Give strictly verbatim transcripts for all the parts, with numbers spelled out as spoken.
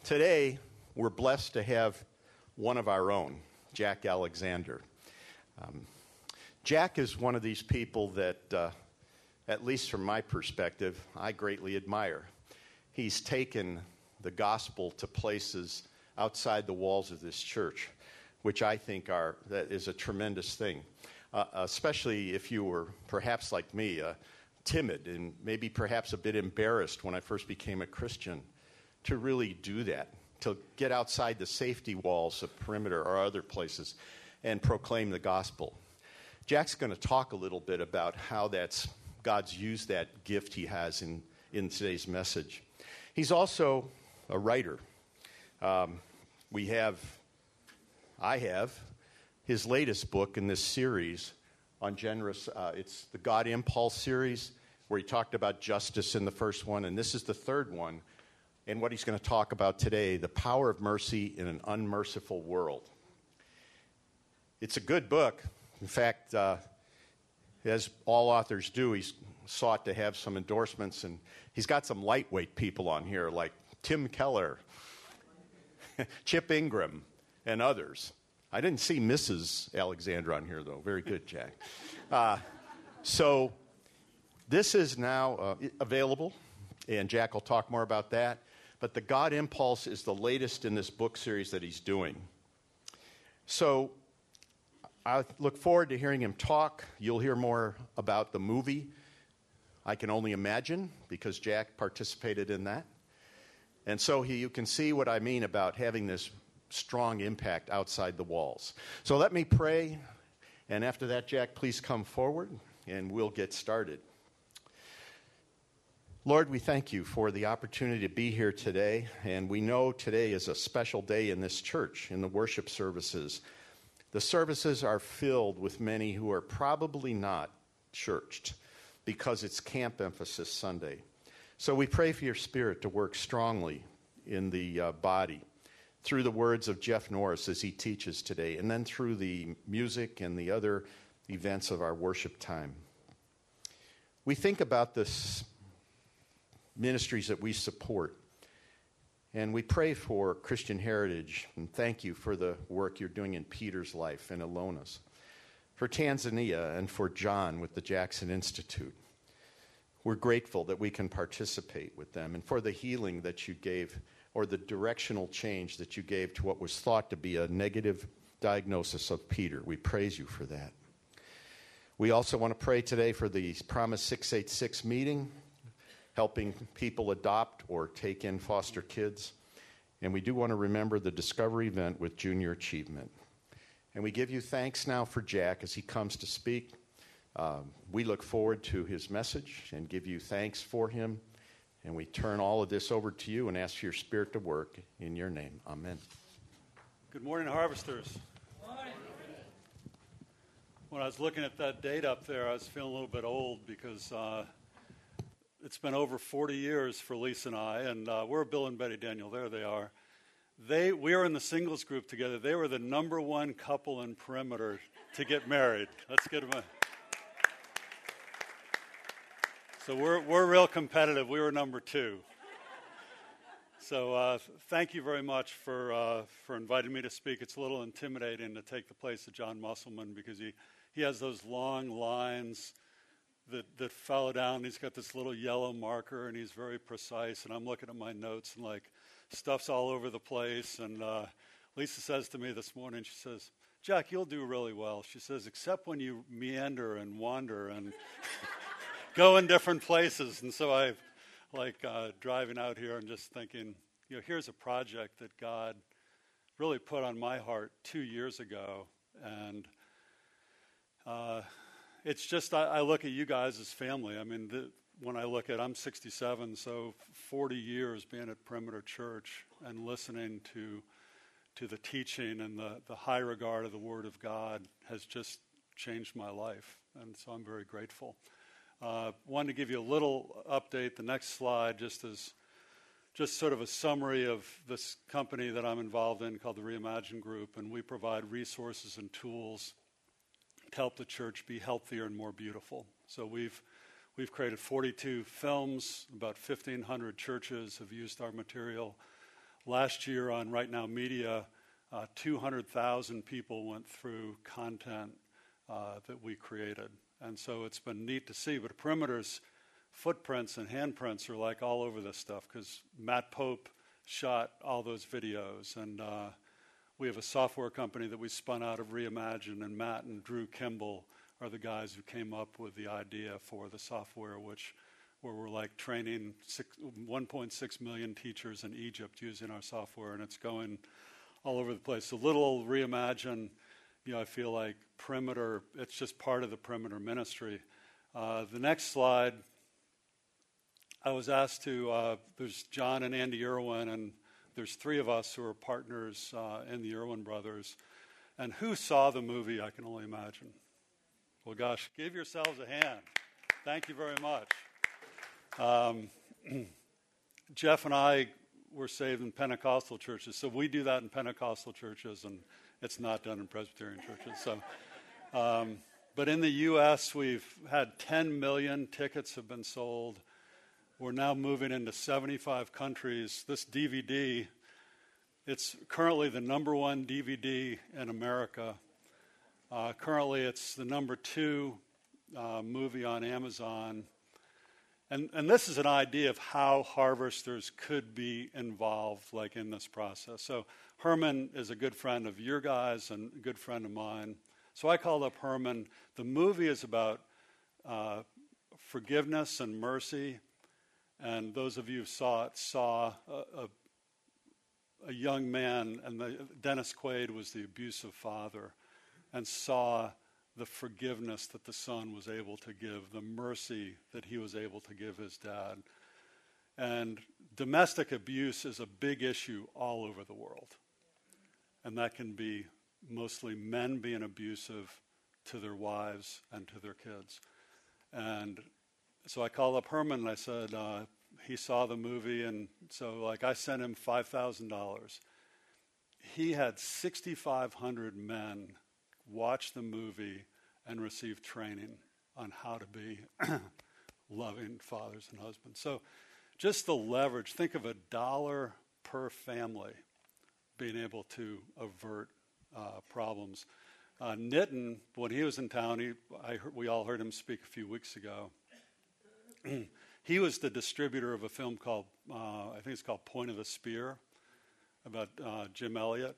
Today, we're blessed to have one of our own, Jack Alexander. Um, Jack is one of these people that, uh, at least from my perspective, I greatly admire. He's taken the gospel to places outside the walls of this church, which I think are that is a tremendous thing, uh, especially if you were perhaps like me, uh, timid and maybe perhaps a bit embarrassed when I first became a Christian, to really do that, to get outside the safety walls of Perimeter or other places and proclaim the gospel. Jack's going to talk a little bit about how that's God's used that gift he has in, in today's message. He's also a writer. Um, we have, I have, his latest book in this series on generous, uh, it's the God Impulse series, where he talked about justice in the first one, and this is the third one. And what he's going to talk about today, the power of mercy in an unmerciful world. It's a good book. In fact, uh, as all authors do, he's sought to have some endorsements, and he's got some lightweight people on here like Tim Keller, Chip Ingram, and others. I didn't see Missus Alexander on here, though. Very good, Jack. Uh, so this is now uh, available, and Jack will talk more about that. But the God Impulse is the latest in this book series that he's doing. So I look forward to hearing him talk. You'll hear more about the movie, I Can Only Imagine, because Jack participated in that. And so he, you can see what I mean about having this strong impact outside the walls. So let me pray, and after that, Jack, please come forward, and we'll get started. Lord, we thank you for the opportunity to be here today, and we know today is a special day in this church, in the worship services. The services are filled with many who are probably not churched because it's Camp Emphasis Sunday. So we pray for your Spirit to work strongly in the uh, body through the words of Jeff Norris as he teaches today, and then through the music and the other events of our worship time. We think about this ministries that we support. And we pray for Christian Heritage, and thank you for the work you're doing in Peter's life and Alona's. For Tanzania and for John with the Jackson Institute. We're grateful that we can participate with them, and for the healing that you gave, or the directional change that you gave to what was thought to be a negative diagnosis of Peter. We praise you for that. We also want to pray today for the Promise six eighty-six meeting, helping people adopt or take in foster kids. And we do want to remember the Discovery event with Junior Achievement. And we give you thanks now for Jack as he comes to speak. Um, we look forward to his message and give you thanks for him. And we turn all of this over to you and ask for your Spirit to work in your name. Amen. Good morning, Harvesters. Good morning. When I was looking at that date up there, I was feeling a little bit old because uh, it's been over forty years for Lisa and I, and uh, we're Bill and Betty Daniel. There they are. They we were in the singles group together. They were the number one couple in Perimeter to get married. Let's get them a... So we're we're real competitive. We were number two. So uh, thank you very much for uh, for inviting me to speak. It's a little intimidating to take the place of John Musselman because he, he has those long lines that that follow down. He's got this little yellow marker, and he's very precise. And I'm looking at my notes, and like stuff's all over the place. And uh, Lisa says to me this morning, she says, "Jack, you'll do really well." She says, "except when you meander and wander and go in different places." And so I've like uh, driving out here and just thinking, you know, here's a project that God really put on my heart two years ago, and uh, it's just, I, I look at you guys as family. I mean, the, when I look at, I'm sixty-seven, so forty years being at Perimeter Church and listening to to the teaching and the, the high regard of the Word of God has just changed my life, and so I'm very grateful. Uh, wanted to give you a little update. The next slide just as just sort of a summary of this company that I'm involved in called the Reimagine Group, and we provide resources and tools to help the church be healthier and more beautiful. So we've we've created forty-two films. About fifteen hundred churches have used our material. last year on Right Now Media, uh, two hundred thousand people went through content uh, that we created. And so it's been neat to see. But Perimeter's footprints and handprints are like all over this stuff because Matt Pope shot all those videos. And uh, we have a software company that we spun out of Reimagine, and Matt and Drew Kimball are the guys who came up with the idea for the software, which where we're like training six, one point six million teachers in Egypt using our software, and it's going all over the place. So little Reimagine, you know, I feel like Perimeter, it's just part of the Perimeter ministry. Uh, the next slide, I was asked to, uh, there's John and Andy Irwin, and there's three of us who are partners uh, in the Irwin brothers. And who saw the movie, I can only imagine. Well, gosh, give yourselves a hand. Thank you very much. Um, Jeff and I were saved in Pentecostal churches, so we do that in Pentecostal churches, and it's not done in Presbyterian churches. So, um, but in the U S, we've had ten million tickets have been sold. We're now moving into seventy-five countries. This D V D, it's currently the number one D V D in America. Uh, currently, it's the number two uh, movie on Amazon. And, and this is an idea of how harvesters could be involved, like in this process. So Herman is a good friend of your guys and a good friend of mine. So I called up Herman. The movie is about uh, forgiveness and mercy. And those of you who saw it saw a, a, a young man, and the, Dennis Quaid was the abusive father, and saw the forgiveness that the son was able to give, the mercy that he was able to give his dad. And domestic abuse is a big issue all over the world. And that can be mostly men being abusive to their wives and to their kids. And so I called up Herman and I said, uh, he saw the movie, and so like I sent him five thousand dollars. He had six thousand five hundred men watch the movie and receive training on how to be loving fathers and husbands. So just the leverage, think of a dollar per family being able to avert uh, problems. Uh, Nitin, when he was in town, he, I heard, we all heard him speak a few weeks ago. He was the distributor of a film called, uh, I think it's called Point of the Spear, about uh, Jim Elliot.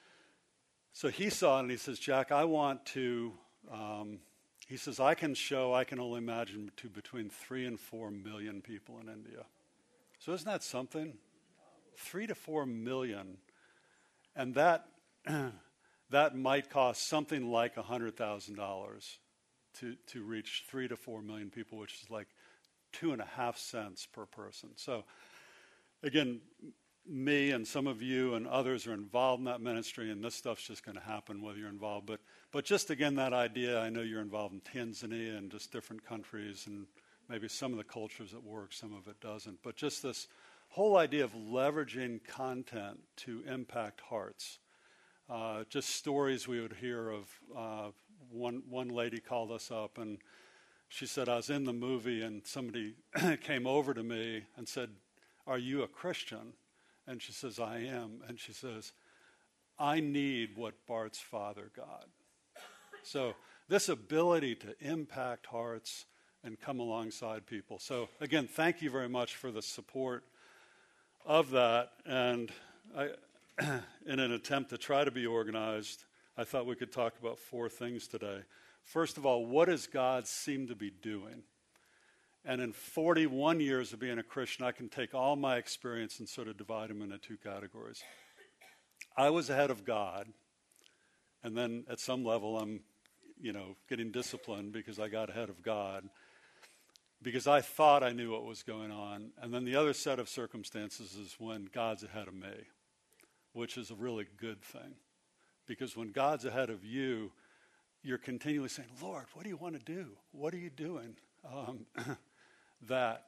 So he saw it and he says, Jack, I want to, um, he says, I can show, I can only imagine to between three and four million people in India. So isn't that something? Three to four million. And that that might cost something like one hundred thousand dollars to, to reach three to four million people, which is like two and a half cents per person. So again, me and some of you and others are involved in that ministry, and this stuff's just going to happen whether you're involved. But but just again, that idea, I know you're involved in Tanzania and just different countries, and maybe some of the cultures it works, some of it doesn't. But just this whole idea of leveraging content to impact hearts. Uh, just stories we would hear of. Uh, one one lady called us up, and she said, I was in the movie, and somebody came over to me and said, are you a Christian? And she says, I am. And she says, I need what Bart's father got. So this ability to impact hearts and come alongside people. So again, thank you very much for the support of that. And I, in an attempt to try to be organized, I thought we could talk about four things today. First of all, what does God seem to be doing? And in forty-one years of being a Christian, I can take all my experience and sort of divide them into two categories. I was ahead of God, and then at some level I'm, you know, getting disciplined because I got ahead of God, because I thought I knew what was going on. And then the other set of circumstances is when God's ahead of me, which is a really good thing. Because when God's ahead of you, you're continually saying, Lord, what do you want to do? What are you doing? Um, that,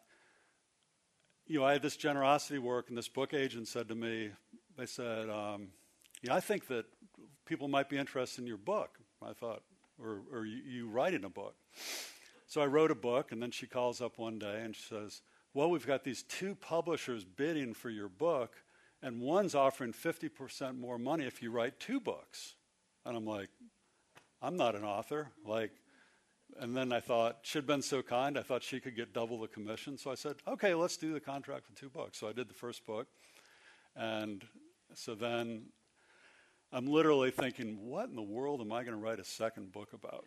you know, I had this generosity work, and this book agent said to me, they said, um, yeah, I think that people might be interested in your book. I thought, or, or you, you writing a book. So I wrote a book, and then she calls up one day and she says, well, we've got these two publishers bidding for your book, and one's offering fifty percent more money if you write two books. And I'm like, I'm not an author. Like, and then I thought, she'd been so kind, I thought she could get double the commission. So I said, okay, let's do the contract for two books. So I did the first book. And so then I'm literally thinking, what in the world am I going to write a second book about?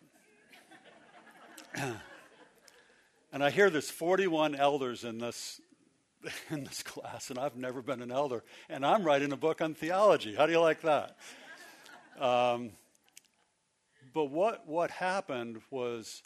And I hear there's forty-one elders in this in this class, and I've never been an elder, and I'm writing a book on theology. How do you like that? Um, but what what happened was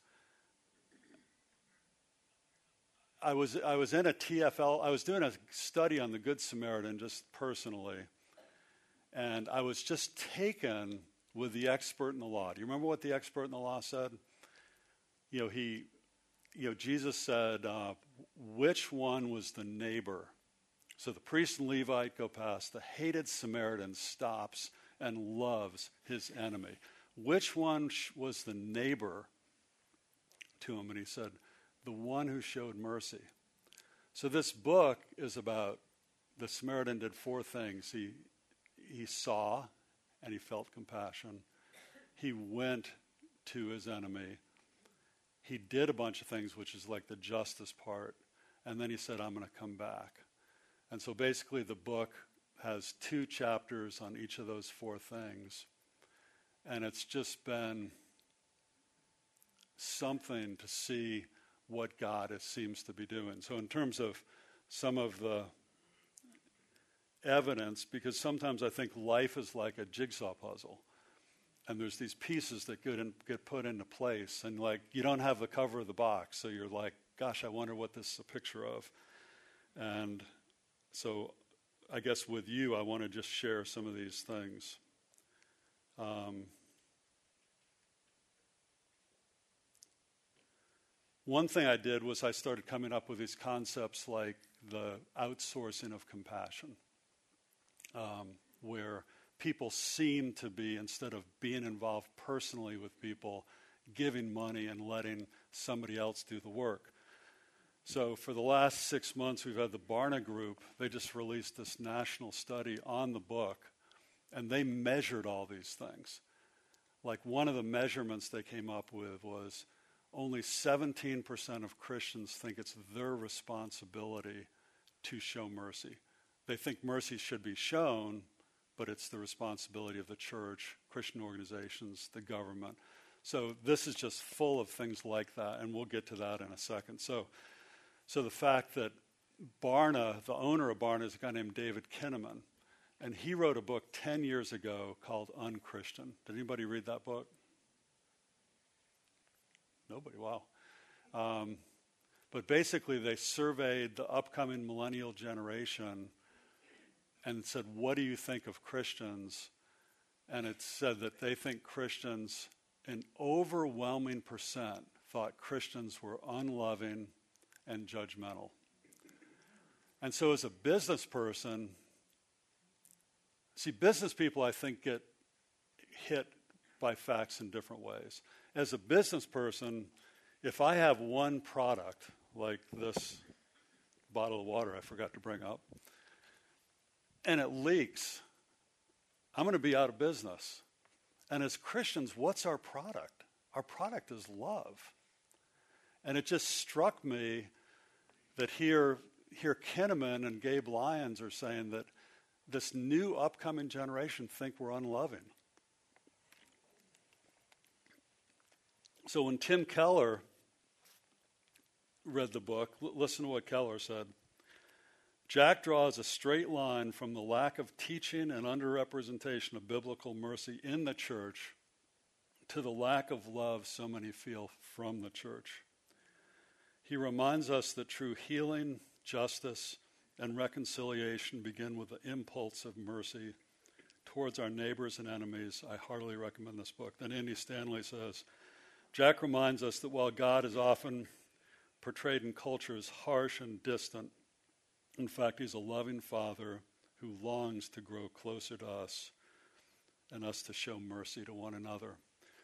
I was I was in a T F L. I was doing a study on the Good Samaritan just personally, and I was just taken with the expert in the law. Do you remember what the expert in the law said? You know, he, you know, Jesus said, uh, which one was the neighbor? So the priest and Levite go past. The hated Samaritan stops and loves his enemy. Which one sh- was the neighbor to him? And he said, the one who showed mercy. So this book is about the Samaritan did four things. He he saw and he felt compassion. He went to his enemy. He did a bunch of things, which is like the justice part. And then he said, I'm going to come back. And so basically the book has two chapters on each of those four things. And it's just been something to see what God is, seems to be doing. So in terms of some of the evidence, because sometimes I think life is like a jigsaw puzzle. And there's these pieces that get, in, get put into place. And like, you don't have the cover of the box. So you're like, gosh, I wonder what this is a picture of. And so I guess with you, I want to just share some of these things. Um, one thing I did was I started coming up with these concepts like the outsourcing of compassion, um, where people seem to be, instead of being involved personally with people, giving money and letting somebody else do the work. So for the last six months, we've had the Barna Group. They just released this national study on the book, and they measured all these things. Like one of the measurements they came up with was only seventeen percent of Christians think it's their responsibility to show mercy. They think mercy should be shown, but it's the responsibility of the church, Christian organizations, the government. So this is just full of things like that, and we'll get to that in a second. So, so the fact that Barna, the owner of Barna, is a guy named David Kinnaman, and he wrote a book ten years ago called Unchristian. Did anybody read that book? Nobody, wow. Um, but basically they surveyed the upcoming millennial generation and said, what do you think of Christians? And it said that they think Christians, an overwhelming percent, thought Christians were unloving and judgmental. And so as a business person, see, business people, I think, get hit by facts in different ways. As a business person, if I have one product, like this bottle of water I forgot to bring up, and it leaks, I'm going to be out of business. And as Christians, what's our product? Our product is love. And it just struck me that here, here Kinnaman and Gabe Lyons are saying that this new upcoming generation think we're unloving. So when Tim Keller read the book, l- listen to what Keller said. Jack draws a straight line from the lack of teaching and underrepresentation of biblical mercy in the church to the lack of love so many feel from the church. He reminds us that true healing, justice, and reconciliation begin with the impulse of mercy towards our neighbors and enemies. I heartily recommend this book. Then Andy Stanley says, Jack reminds us that while God is often portrayed in culture as harsh and distant, in fact, he's a loving father who longs to grow closer to us and us to show mercy to one another.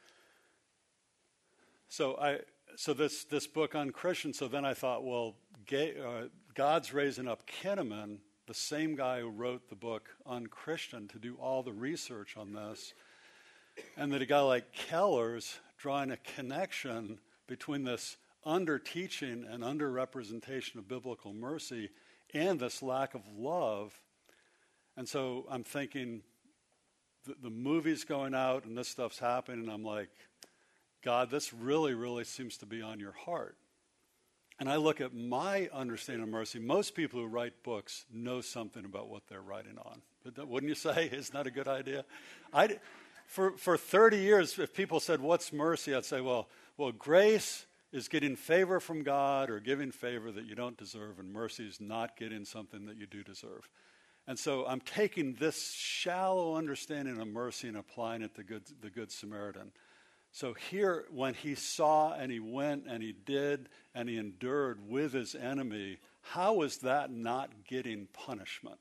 So I, so this this book on Christian. So then I thought, well, gay, uh, God's raising up Kinnaman the same guy who wrote the book Unchristian, to do all the research on this. And that a guy like Keller's drawing a connection between this under-teaching and under-representation of biblical mercy and this lack of love. And so I'm thinking, the, the movie's going out and this stuff's happening, and I'm like, God, this really, really seems to be on your heart. And I look at my understanding of mercy. Most people who write books know something about what they're writing on. But wouldn't you say? Isn't that a good idea? I, for, for thirty years, if people said, what's mercy? I'd say, well, well, grace is getting favor from God or giving favor that you don't deserve, and mercy is not getting something that you do deserve. And so I'm taking this shallow understanding of mercy and applying it to good, the Good Samaritan. So here, when he saw and he went and he did and he endured with his enemy, how is that not getting punishment?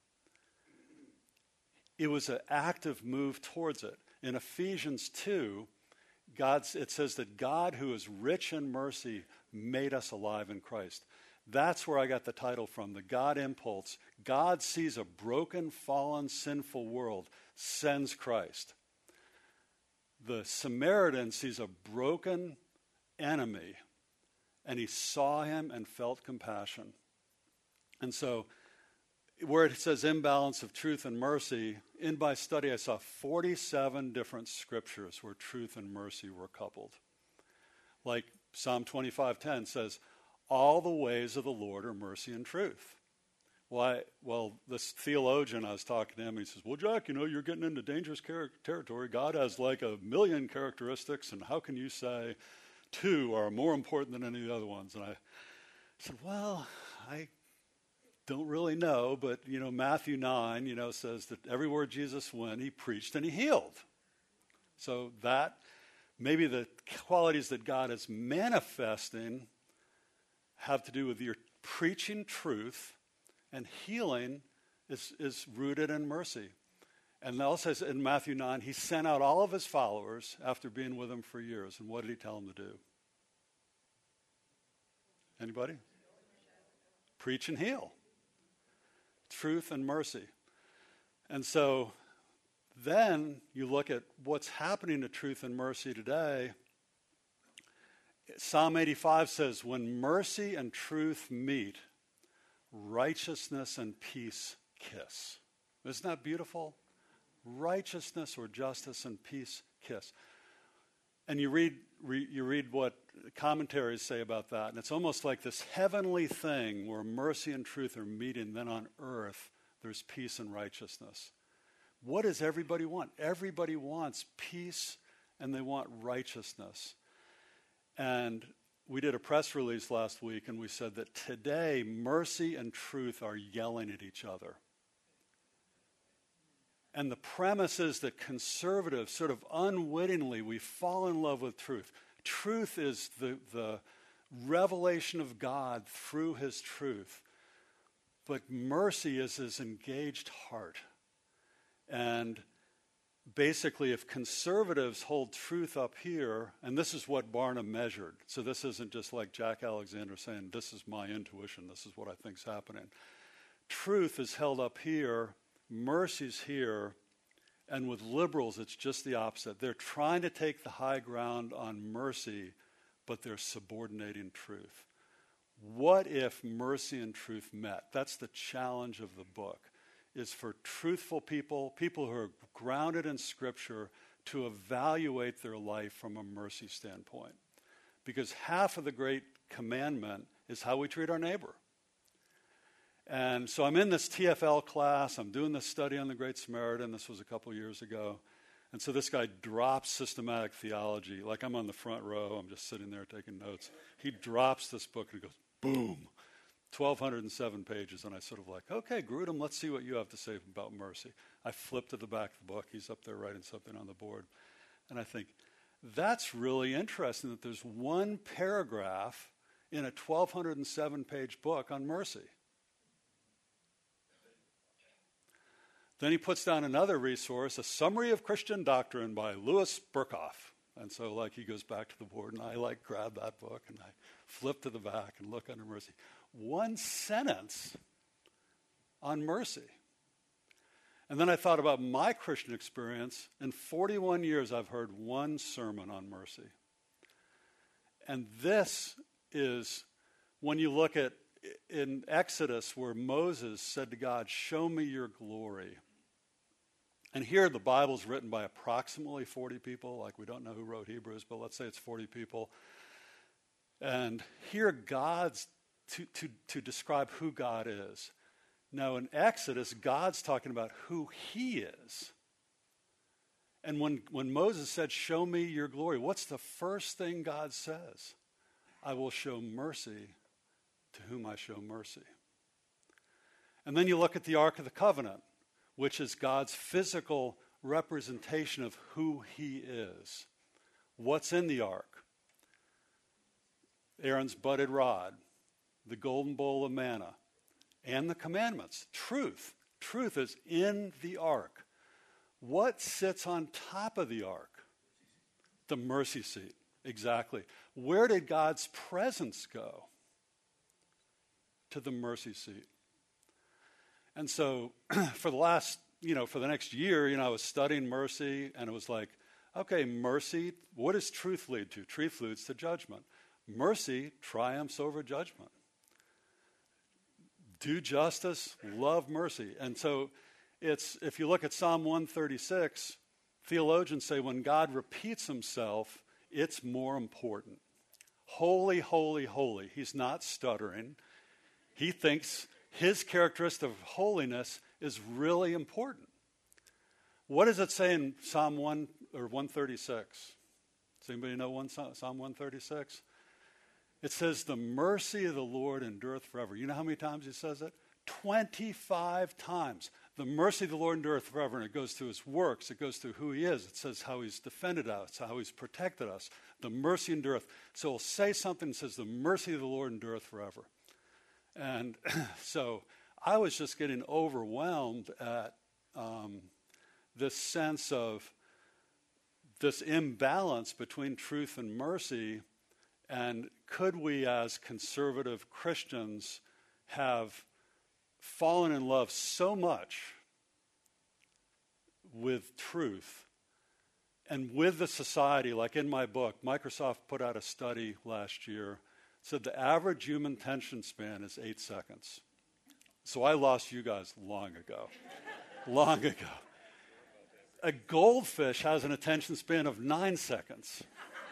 It was an active move towards it. In Ephesians two, God's, it says that God, who is rich in mercy, made us alive in Christ. That's where I got the title from, the God impulse. God sees a broken, fallen, sinful world, sends Christ. The Samaritan sees a broken enemy, and he saw him and felt compassion. And so, where it says imbalance of truth and mercy, in my study I saw forty-seven different scriptures where truth and mercy were coupled. Like Psalm twenty-five ten says, all the ways of the Lord are mercy and truth. Why? Well, this theologian, I was talking to him, he says, well, Jack, you know, you're getting into dangerous char- territory. God has like a million characteristics, and how can you say two are more important than any of the other ones? And I said, well, I don't really know, but, you know, Matthew nine, you know, says that everywhere Jesus went, he preached and he healed. So that, maybe the qualities that God is manifesting have to do with your preaching truth, and healing is, is rooted in mercy. And also says in Matthew nine, he sent out all of his followers after being with them for years. And what did he tell them to do? Anybody? Preach and heal. Truth and mercy. And so then you look at what's happening to truth and mercy today. Psalm eighty-five says, when mercy and truth meet, righteousness and peace kiss. Isn't that beautiful? Righteousness or justice and peace kiss. And you read, re, you read what commentaries say about that, and it's almost like this heavenly thing where mercy and truth are meeting, then on earth there's peace and righteousness. What does everybody want? Everybody wants peace and they want righteousness. And we did a press release last week, and we said that today mercy and truth are yelling at each other. And the premise is that conservatives, sort of unwittingly, we fall in love with truth. Truth is the, the revelation of God through his truth. But mercy is his engaged heart. And basically, if conservatives hold truth up here, and this is what Barna measured, so this isn't just like Jack Alexander saying, this is my intuition, this is what I think's happening. Truth is held up here, mercy's here, and with liberals, it's just the opposite. They're trying to take the high ground on mercy, but they're subordinating truth. What if mercy and truth met? That's the challenge of the book, is for truthful people, people who are grounded in Scripture, to evaluate their life from a mercy standpoint. Because half of the great commandment is how we treat our neighbor. And so I'm in this T F L class. I'm doing this study on the Great Samaritan. This was a couple years ago. And so this guy drops systematic theology. Like I'm on the front row. I'm just sitting there taking notes. He drops this book and he goes, boom. twelve oh seven pages, and I sort of like, okay, Grudem, let's see what you have to say about mercy. I flip to the back of the book. He's up there writing something on the board. And I think, that's really interesting that there's one paragraph in a twelve oh seven page book on mercy. Then he puts down another resource, a summary of Christian doctrine by Louis Burkhoff. And so like he goes back to the board, and I like grab that book, and I flip to the back and look under mercy. One sentence on mercy. And then I thought about my Christian experience. In forty-one years, I've heard one sermon on mercy. And this is, when you look at in Exodus where Moses said to God, show me your glory. And here the Bible's written by approximately forty people, like we don't know who wrote Hebrews, but let's say it's forty people. And here God's, to, to, to describe who God is. Now in Exodus, God's talking about who he is. And when, when Moses said, show me your glory, what's the first thing God says? I will show mercy to whom I show mercy. And then you look at the Ark of the Covenant, which is God's physical representation of who he is. What's in the ark? Aaron's budded rod, the golden bowl of manna, and the commandments. Truth. Truth is in the ark. What sits on top of the ark? The mercy seat. Exactly. Where did God's presence go? To the mercy seat. And so for the last, you know, for the next year, you know, I was studying mercy, and it was like, okay, mercy, what does truth lead to? Truth leads to judgment. Mercy triumphs over judgment. Do justice, love mercy. And so it's, if you look at Psalm one thirty-six, theologians say when God repeats himself, it's more important. Holy, holy, holy. He's not stuttering. He thinks his characteristic of holiness is really important. What does it say in Psalm one or one thirty-six? Does anybody know one, Psalm one thirty-six? It says, the mercy of the Lord endureth forever. You know how many times he says it? twenty-five times. The mercy of the Lord endureth forever, and it goes through his works. It goes through who he is. It says how he's defended us, how he's protected us. The mercy endureth. So it'll say something that says, the mercy of the Lord endureth forever. And so I was just getting overwhelmed at um, this sense of this imbalance between truth and mercy. And could we as conservative Christians have fallen in love so much with truth and with the society, like in my book, Microsoft put out a study last year, said the average human attention span is eight seconds. So I lost you guys long ago, long ago. A goldfish has an attention span of nine seconds.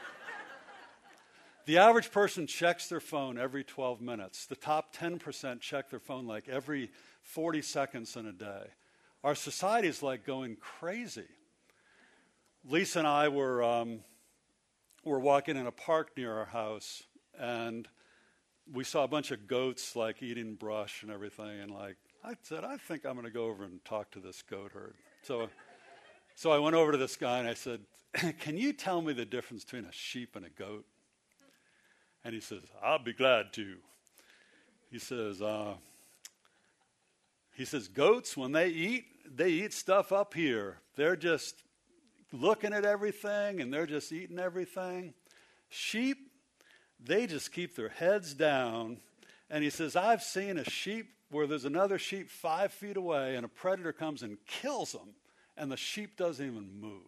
The average person checks their phone every twelve minutes. The top ten percent check their phone like every forty seconds in a day. Our society is like going crazy. Lisa and I were um, were walking in a park near our house, and we saw a bunch of goats like eating brush and everything. And like I said, I think I'm going to go over and talk to this goat herd. So, so I went over to this guy and I said, "Can you tell me the difference between a sheep and a goat?" And he says, I'll be glad to. He says, uh, he says, goats, when they eat, they eat stuff up here. They're just looking at everything and they're just eating everything. Sheep, they just keep their heads down. And he says, I've seen a sheep where there's another sheep five feet away and a predator comes and kills them and the sheep doesn't even move.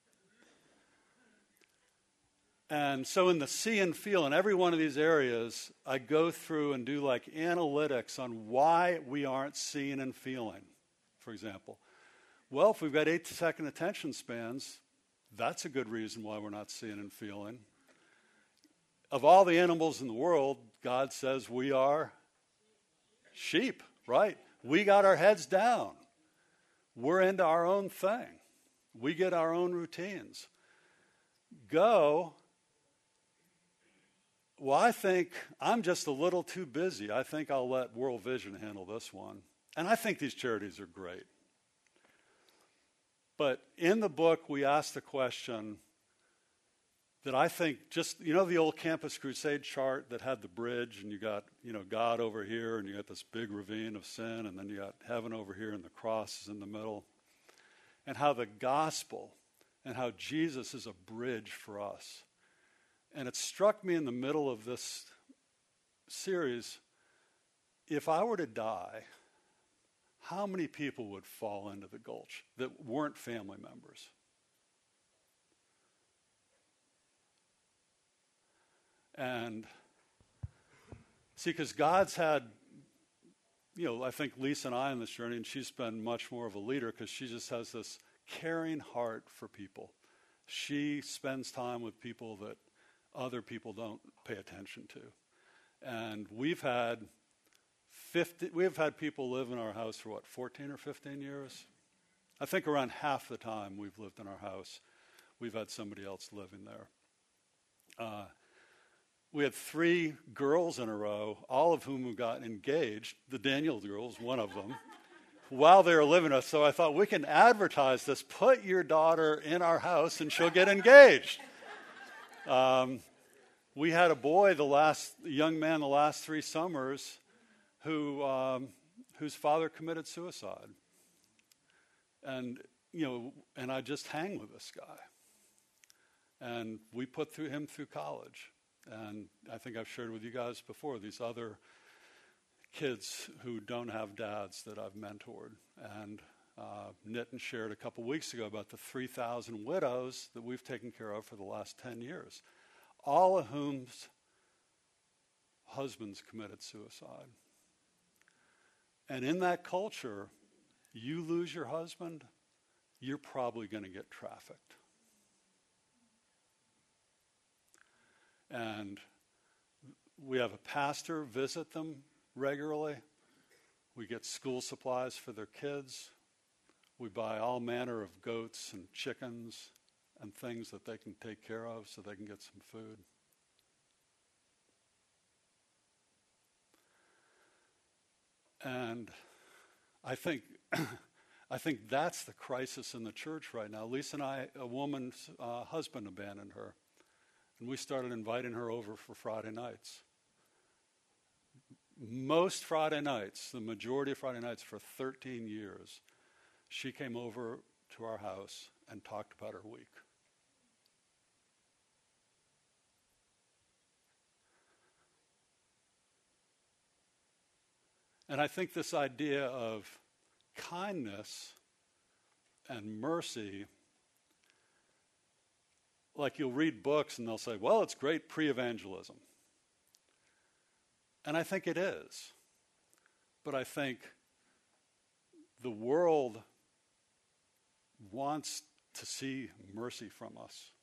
And so in the see and feel, in every one of these areas, I go through and do like analytics on why we aren't seeing and feeling, for example. Well, if we've got eight second attention spans, that's a good reason why we're not seeing and feeling. Of all the animals in the world, God says we are sheep, right? We got our heads down. We're into our own thing. We get our own routines. Go. Well, I think I'm just a little too busy. I think I'll let World Vision handle this one. And I think these charities are great. But in the book, we ask the question that I think just, you know, the old Campus Crusade chart that had the bridge and you got, you know, God over here and you got this big ravine of sin and then you got heaven over here and the cross is in the middle. And how the gospel and how Jesus is a bridge for us. And it struck me in the middle of this series, if I were to die, how many people would fall into the gulch that weren't family members? And see, because God's had, you know, I think Lisa and I on this journey, and she's been much more of a leader because she just has this caring heart for people. She spends time with people that other people don't pay attention to. And we've had fifty, we've had people live in our house for what, fourteen or fifteen years? I think around half the time we've lived in our house, we've had somebody else living there. Uh, we had three girls in a row, all of whom got engaged. The Daniel girls, one of them, while they were living with us. So I thought, we can advertise this. Put your daughter in our house and she'll get engaged. Um, we had a boy, the last a young man, the last three summers, who um, whose father committed suicide. And, you know, and I just hang with this guy. And we put through him through college. And I think I've shared with you guys before, these other kids who don't have dads that I've mentored. And uh, Nitin shared a couple weeks ago about the three thousand widows that we've taken care of for the last ten years, all of whom's husbands committed suicide. And in that culture, you lose your husband, you're probably going to get trafficked. And we have a pastor visit them regularly. We get school supplies for their kids. We buy all manner of goats and chickens and things that they can take care of so they can get some food. And I think I think that's the crisis in the church right now. Lisa and I, a woman's uh, husband abandoned her. And we started inviting her over for Friday nights. Most Friday nights, the majority of Friday nights for thirteen years, she came over to our house and talked about her week. And I think this idea of kindness and mercy, like you'll read books and they'll say, well, it's great pre-evangelism. And I think it is. But I think the world wants to see mercy from us.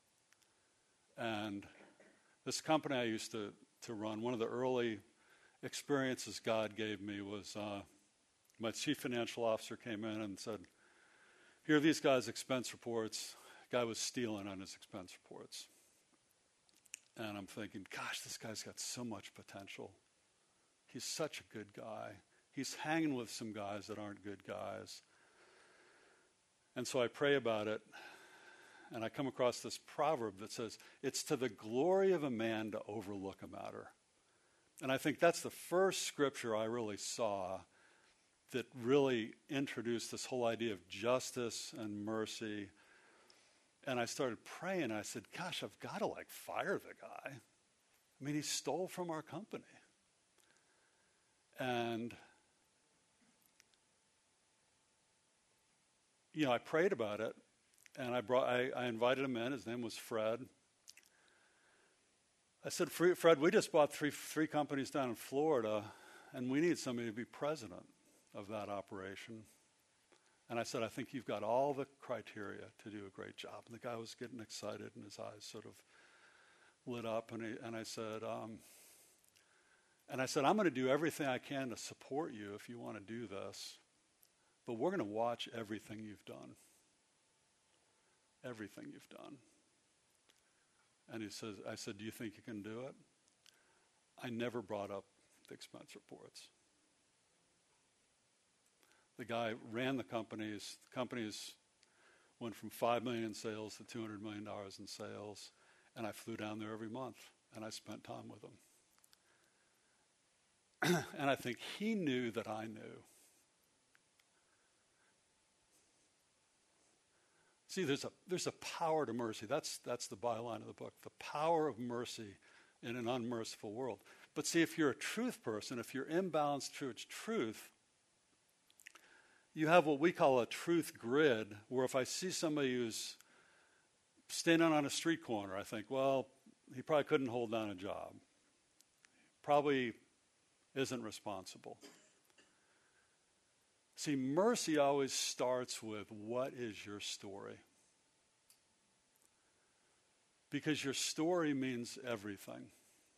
And this company I used to, to run, one of the early experiences God gave me was uh, my chief financial officer came in and said, here are these guys' expense reports. Guy was stealing on his expense reports. And I'm thinking, gosh, this guy's got so much potential. He's such a good guy. He's hanging with some guys that aren't good guys. And so I pray about it, and I come across this proverb that says, it's to the glory of a man to overlook a matter. And I think that's the first scripture I really saw that really introduced this whole idea of justice and mercy. And I started praying, and I said, gosh, I've got to, like, fire the guy. I mean, he stole from our company. And, you know, I prayed about it, and I brought, I, I invited him in. His name was Fred. I said, Fred, we just bought three, three companies down in Florida, and we need somebody to be president of that operation. And I said, I think you've got all the criteria to do a great job. And the guy was getting excited, and his eyes sort of lit up. And, he, and I said, um, and I said, I'm going to do everything I can to support you if you want to do this. But we're going to watch everything you've done. Everything you've done. And he says, I said, do you think you can do it? I never brought up the expense reports. The guy ran the companies. The companies went from five million dollars in sales to two hundred million dollars in sales. And I flew down there every month, and I spent time with him. And I think he knew that I knew. See, there's a there's a power to mercy. That's that's the byline of the book. The power of mercy in an unmerciful world. But see, if you're a truth person, if you're imbalanced towards truth, you have what we call a truth grid, where if I see somebody who's standing on a street corner, I think, well, he probably couldn't hold down a job. Probably isn't responsible. See, mercy always starts with, what is your story? Because your story means everything.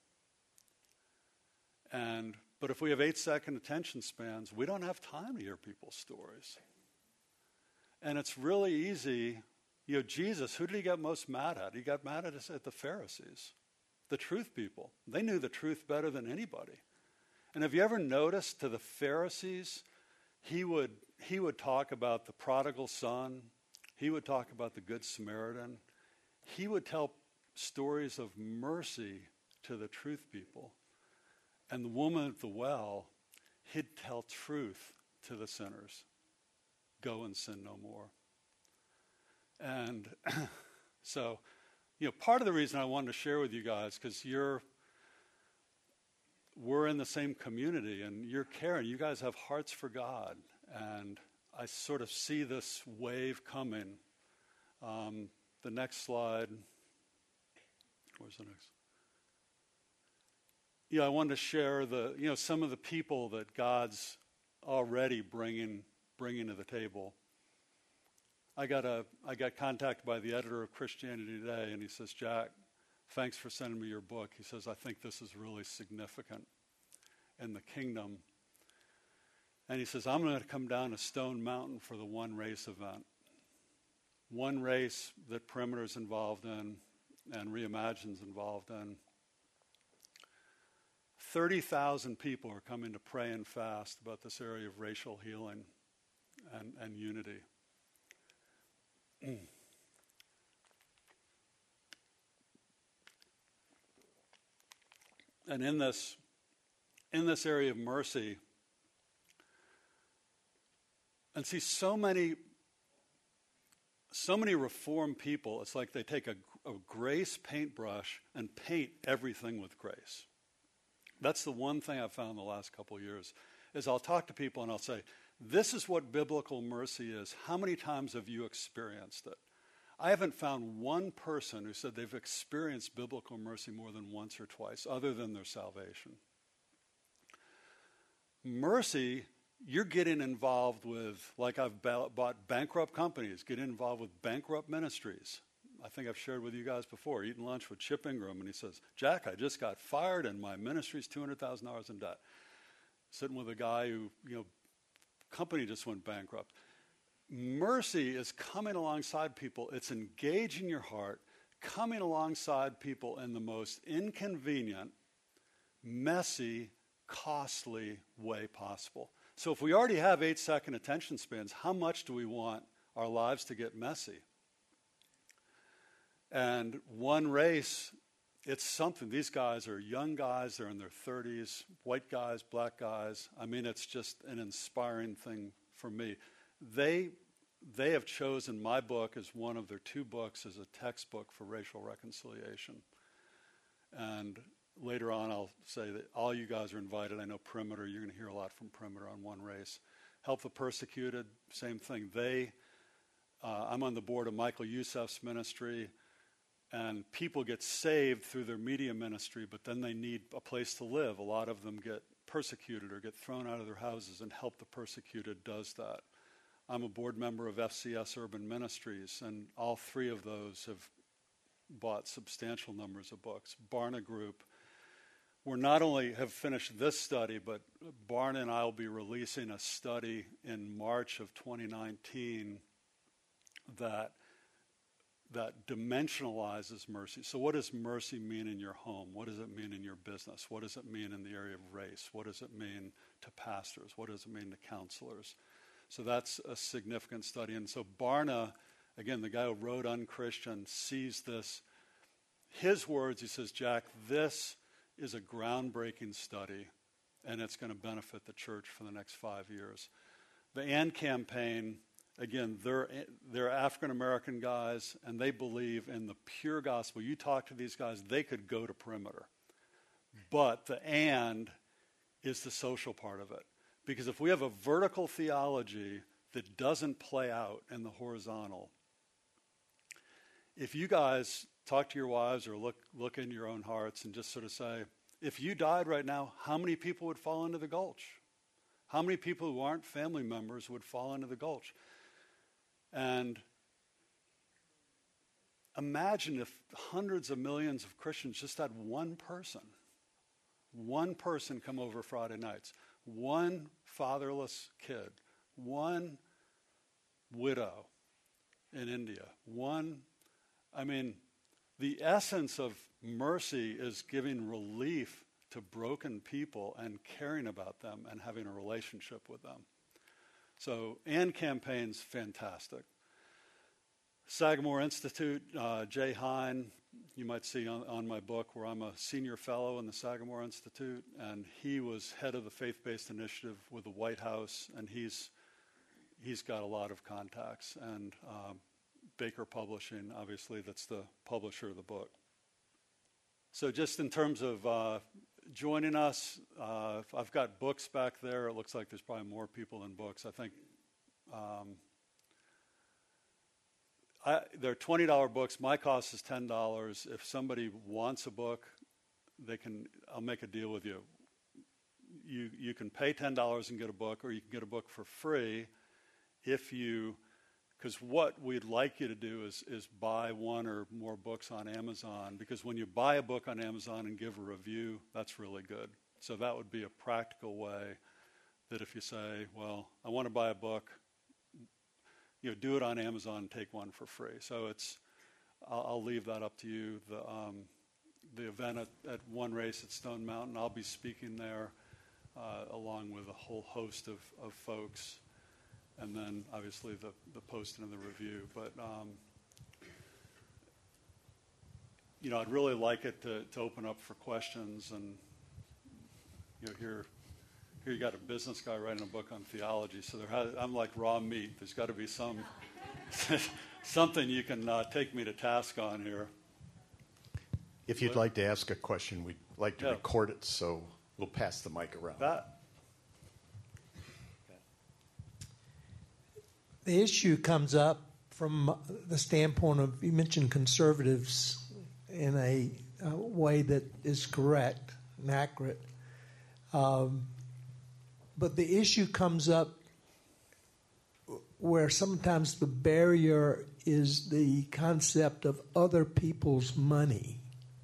And but if we have eight-second attention spans, we don't have time to hear people's stories. And it's really easy. You know, Jesus, who did he get most mad at? He got mad at, us, at the Pharisees, the truth people. They knew the truth better than anybody. And have you ever noticed to the Pharisees, he would he would talk about the prodigal son. He would talk about the Good Samaritan. He would tell stories of mercy to the truth people. And the woman at the well, he'd tell truth to the sinners. Go and sin no more. And so, you know, part of the reason I wanted to share with you guys, because you're, we're in the same community, and you're caring. You guys have hearts for God, and I sort of see this wave coming. Um, the next slide. Where's the next? Yeah, I wanted to share the, you know, some of the people that God's already bringing bringing to the table. I got a I got contacted by the editor of Christianity Today, and he says, Jack, thanks for sending me your book. He says, I think this is really significant in the kingdom. And he says, I'm going to come down to Stone Mountain for the One Race event. One Race that Perimeter's involved in and Reimagine's involved in. thirty thousand people are coming to pray and fast about this area of racial healing and, and unity. And in this, in this area of mercy, and see so many, so many Reformed people, it's like they take a, a grace paintbrush and paint everything with grace. That's the one thing I've found in the last couple of years, is I'll talk to people and I'll say, this is what biblical mercy is. How many times have you experienced it? I haven't found one person who said they've experienced biblical mercy more than once or twice, other than their salvation. Mercy, you're getting involved with, like I've bought bankrupt companies, getting involved with bankrupt ministries. I think I've shared with you guys before, eating lunch with Chip Ingram, and he says, Jack, I just got fired and my ministry's two hundred thousand dollars in debt. Sitting with a guy who, you know, company just went bankrupt. Mercy is coming alongside people. It's engaging your heart, coming alongside people in the most inconvenient, messy, costly way possible. So if we already have eight-second attention spans, how much do we want our lives to get messy? And One Race, it's something. These guys are young guys. They're in their thirties, white guys, black guys. I mean, it's just an inspiring thing for me. They they have chosen my book as one of their two books as a textbook for racial reconciliation. And later on, I'll say that all you guys are invited. I know Perimeter, you're going to hear a lot from Perimeter on One Race. Help the Persecuted, same thing. They, uh, I'm on the board of Michael Youssef's ministry. And people get saved through their media ministry, but then they need a place to live. A lot of them get persecuted or get thrown out of their houses, and Help the Persecuted does that. I'm a board member of F C S Urban Ministries, and all three of those have bought substantial numbers of books. Barna Group, we're not only have finished this study, but Barna and I will be releasing a study in March of twenty nineteen that that dimensionalizes mercy. So what does mercy mean in your home? What does it mean in your business? What does it mean in the area of race? What does it mean to pastors? What does it mean to counselors? So that's a significant study. And so Barna, again, the guy who wrote Unchristian, sees this. His words, he says, Jack, this is a groundbreaking study, and it's going to benefit the church for the next five years. The AND campaign, again, they're, they're African-American guys, and they believe in the pure gospel. You talk to these guys, they could go to Perimeter. But the and is the social part of it. Because if we have a vertical theology that doesn't play out in the horizontal. If you guys talk to your wives or look look into your own hearts and just sort of say, if you died right now, how many people would fall into the gulch? How many people who aren't family members would fall into the gulch? And imagine if hundreds of millions of Christians just had one person, one person come over Friday nights, one fatherless kid, one widow in India, one, I mean, the essence of mercy is giving relief to broken people and caring about them and having a relationship with them. So, and campaign's fantastic. Sagamore Institute, uh, Jay Hine, you might see on, on my book where I'm a senior fellow in the Sagamore Institute, and he was head of the faith-based initiative with the White House, and he's he's got a lot of contacts. And um, Baker Publishing, obviously, that's the publisher of the book. So just in terms of uh, joining us, uh, I've got books back there. It looks like there's probably more people than books. I think um, I, they're twenty dollars books. My cost is ten dollars. If somebody wants a book, they can. I'll make a deal with you. You you can pay ten dollars and get a book, or you can get a book for free if you. Because what we'd like you to do is is buy one or more books on Amazon, because when you buy a book on Amazon and give a review, that's really good. So that would be a practical way that if you say, well, I want to buy a book, you know, do it on Amazon and take one for free. So it's, I'll, I'll leave that up to you. The um, the event at, at One Race at Stone Mountain, I'll be speaking there uh, along with a whole host of, of folks. And then, obviously, the, the posting and the review. But, um, you know, I'd really like it to, to open up for questions. And, you know, here, here you got a business guy writing a book on theology. So there has, I'm like raw meat. There's got to be some something you can uh, take me to task on here. If you'd like to ask a question, we'd like to Yeah. record it, so we'll pass the mic around. That. The issue comes up from the standpoint of, you mentioned conservatives in a, a way that is correct and accurate. Um, but the issue comes up where sometimes the barrier is the concept of other people's money.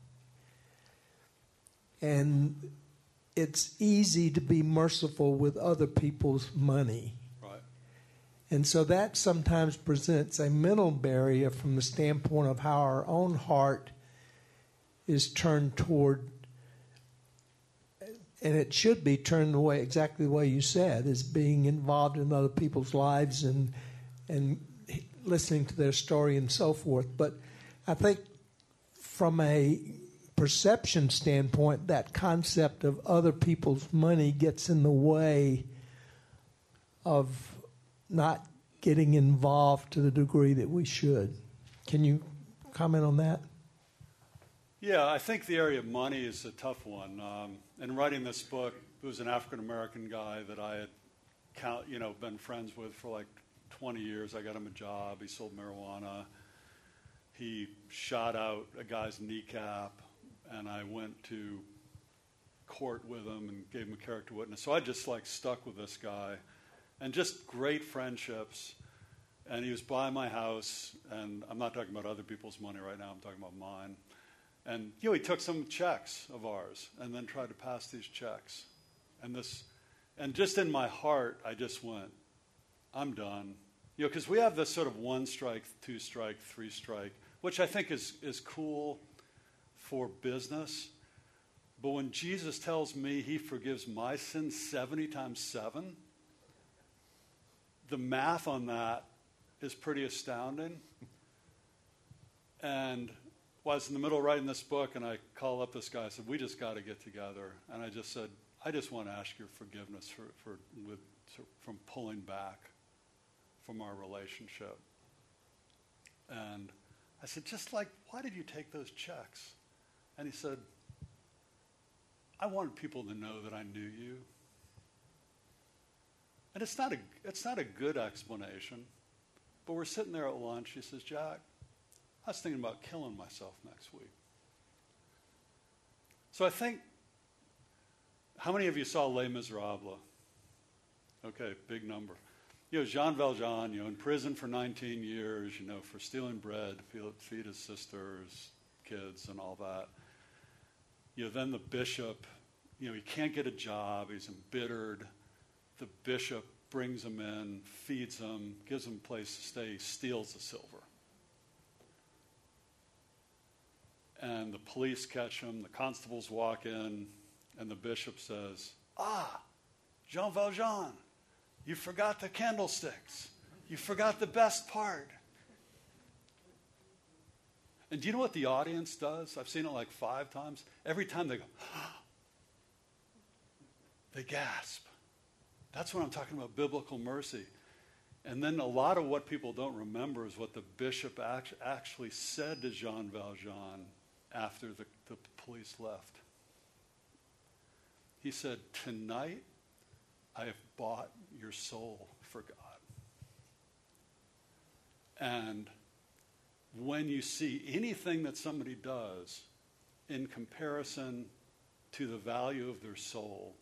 And it's easy to be merciful with other people's money. And so that sometimes presents a mental barrier from the standpoint of how our own heart is turned toward, and it should be turned the way, exactly the way you said, is being involved in other people's lives and and listening to their story and so forth. But I think from a perception standpoint, that concept of other people's money gets in the way of not getting involved to the degree that we should. Can you comment on that? Yeah, I think the area of money is a tough one. Um, in writing this book, it was an African-American guy that I had count, you know, been friends with for like twenty years. I got him a job. He sold marijuana. He shot out a guy's kneecap, and I went to court with him and gave him a character witness. So I just like stuck with this guy. And just great friendships. And he was by my house, and I'm not talking about other people's money right now, I'm talking about mine. And, you know, he took some checks of ours and then tried to pass these checks. And this, and just in my heart, I just went, I'm done. You know, because we have this sort of one strike, two strike, three strike, which I think is, is cool for business. But when Jesus tells me he forgives my sins seventy times seven, the math on that is pretty astounding. And well, I was in the middle of writing this book, and I called up this guy. I said, we just got to get together. And I just said, I just want to ask your forgiveness for, for with, from pulling back from our relationship. And I said, just like, why did you take those checks? And he said, I wanted people to know that I knew you. And it's not a, it's not a good explanation, but we're sitting there at lunch. He says, Jack, I was thinking about killing myself next week. So I think, how many of you saw Les Miserables? Okay, big number. You know, Jean Valjean, you know, in prison for nineteen years, you know, for stealing bread to feed his sisters, kids, and all that. You know, then the bishop, you know, he can't get a job. He's embittered. The bishop brings him in, feeds him, gives him a place to stay, steals the silver. And the police catch him, the constables walk in, and the bishop says, ah, Jean Valjean, you forgot the candlesticks. You forgot the best part. And do you know what the audience does? I've seen it like five times. Every time they go, ah, they gasp. That's what I'm talking about, biblical mercy. And then a lot of what people don't remember is what the bishop act- actually said to Jean Valjean after the, the police left. He said, tonight I have bought your soul for God. And when you see anything that somebody does in comparison to the value of their soul,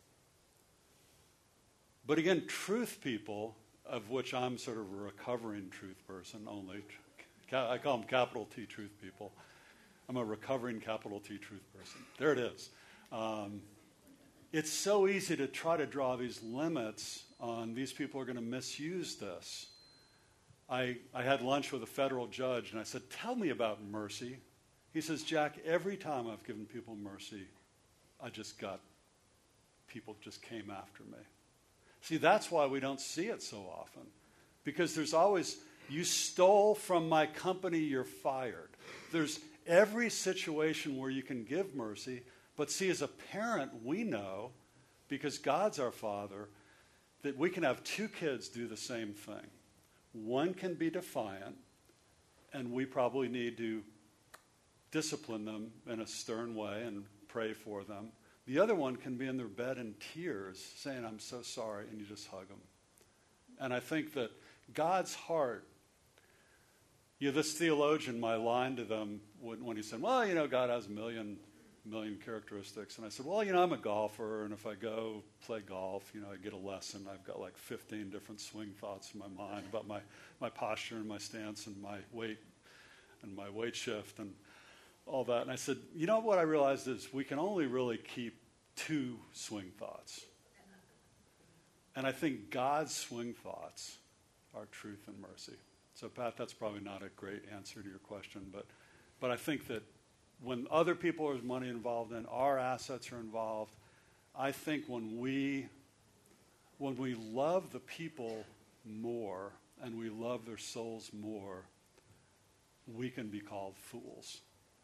but again, truth people, of which I'm sort of a recovering truth person only, I call them capital T truth people. I'm a recovering capital T truth person. There it is. Um, it's so easy to try to draw these limits on these people are going to misuse this. I, I had lunch with a federal judge, and I said, tell me about mercy. He says, Jack, every time I've given people mercy, I just got, people just came after me. See, that's why we don't see it so often. Because there's always, you stole from my company, you're fired. There's every situation where you can give mercy, but see, as a parent, we know, because God's our Father, that we can have two kids do the same thing. One can be defiant, and we probably need to discipline them in a stern way and pray for them. The other one can be in their bed in tears, saying, I'm so sorry, and you just hug them. And I think that God's heart, you know, this theologian, my line to them when, when he said, well, you know, God has a million, million characteristics. And I said, well, you know, I'm a golfer, and if I go play golf, you know, I get a lesson. I've got like fifteen different swing thoughts in my mind about my, my posture and my stance and my weight and my weight shift and all that. And I said, you know what I realized is we can only really keep two swing thoughts. And I think God's swing thoughts are truth and mercy. So, Pat, that's probably not a great answer to your question, but but I think that when other people have money involved in, our assets are involved, I think when we when we love the people more and we love their souls more, we can be called fools.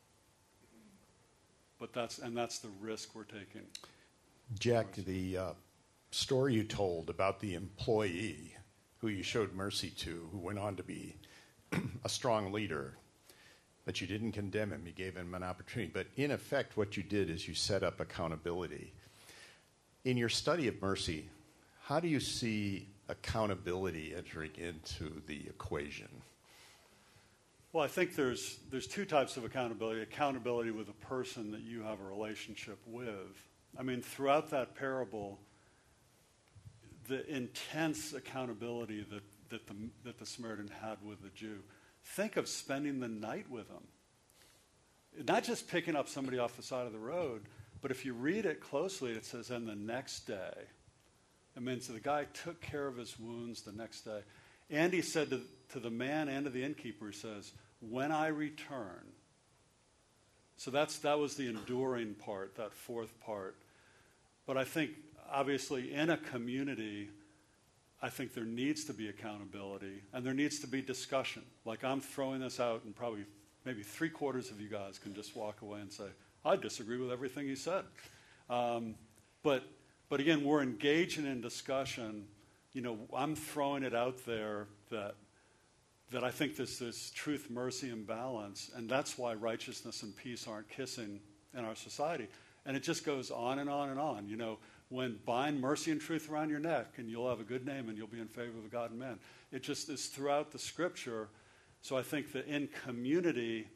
But that's and that's the risk we're taking. Jack, the uh, story you told about the employee who you showed mercy to, who went on to be a strong leader, but you didn't condemn him, you gave him an opportunity. But in effect, what you did is you set up accountability. In your study of mercy, how do you see accountability entering into the equation? Well, I think there's there's two types of accountability. Accountability with a person that you have a relationship with. I mean, throughout that parable, the intense accountability that, that, the, that the Samaritan had with the Jew. Think of spending the night with him. Not just picking up somebody off the side of the road, but if you read it closely, it says, and the next day. It means the guy took care of his wounds the next day. And he said to, to the man and to the innkeeper, he says, when I return. So that's that was the enduring part, that fourth part. But I think, obviously, in a community, I think there needs to be accountability, and there needs to be discussion. Like I'm throwing this out, and probably maybe three quarters of you guys can just walk away and say, I disagree with everything he said. Um, but but again, we're engaging in discussion. You know, I'm throwing it out there that that I think there's this truth, mercy, and balance, and that's why righteousness and peace aren't kissing in our society. And it just goes on and on and on. You know, when bind mercy and truth around your neck, and you'll have a good name, and you'll be in favor of God and men. It just is throughout the Scripture. So I think that in community,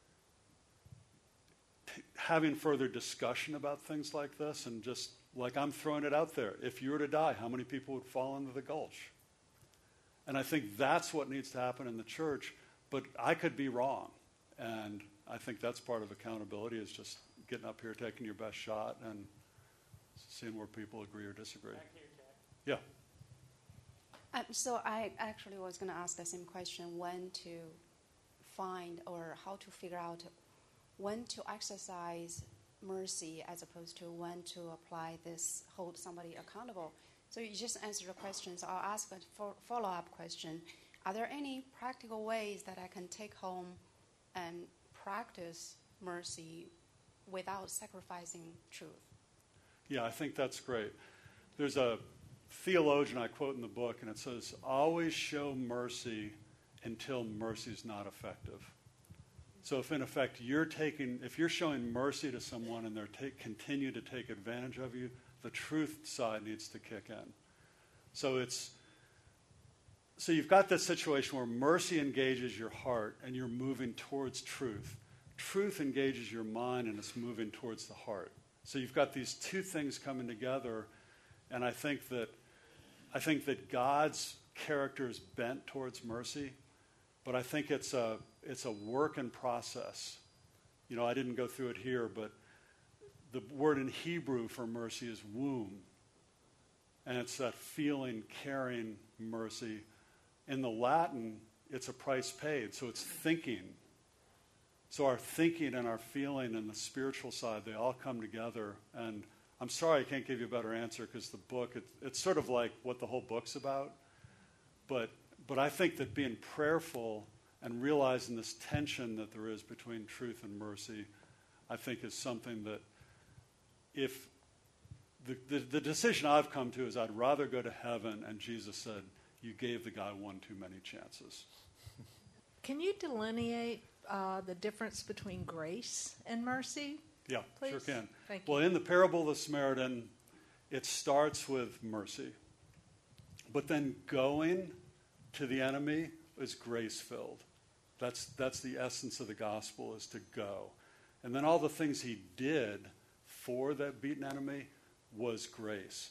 t- having further discussion about things like this, and just like I'm throwing it out there, if you were to die, how many people would fall into the gulch? And I think that's what needs to happen in the church, but I could be wrong. And I think that's part of accountability, is just getting up here, taking your best shot, and seeing where people agree or disagree. Back here, Jack. Yeah. Um, so I actually was going to ask the same question: when to find or how to figure out when to exercise mercy as opposed to when to apply this, hold somebody accountable. So you just answered the question. So I'll ask a fo- follow-up question. Are there any practical ways that I can take home and practice mercy without sacrificing truth? Yeah, I think that's great. There's a theologian I quote in the book, and it says, always show mercy until mercy is not effective. So if, in effect, you're taking, if you're showing mercy to someone and they're take, continue to take advantage of you, the truth side needs to kick in. So it's, so you've got this situation where mercy engages your heart and you're moving towards truth. Truth engages your mind and it's moving towards the heart. So you've got these two things coming together, and I think that I think that God's character is bent towards mercy, but I think it's a it's a work in process. You know, I didn't go through it here, but the word in Hebrew for mercy is womb. And it's that feeling, caring mercy. In the Latin, it's a price paid, so it's thinking. So our thinking and our feeling and the spiritual side, they all come together. And I'm sorry I can't give you a better answer, because the book, it, it's sort of like what the whole book's about. But but I think that being prayerful and realizing this tension that there is between truth and mercy, I think is something that if the, the, the decision I've come to is I'd rather go to heaven, and Jesus said, you gave the guy one too many chances. Can you delineate uh, the difference between grace and mercy? Yeah, Please? sure can. Thank you. Well, in the parable of the Samaritan, it starts with mercy. But then going to the enemy is grace-filled. That's, that's the essence of the gospel, is to go. And then all the things he did for that beaten enemy was grace.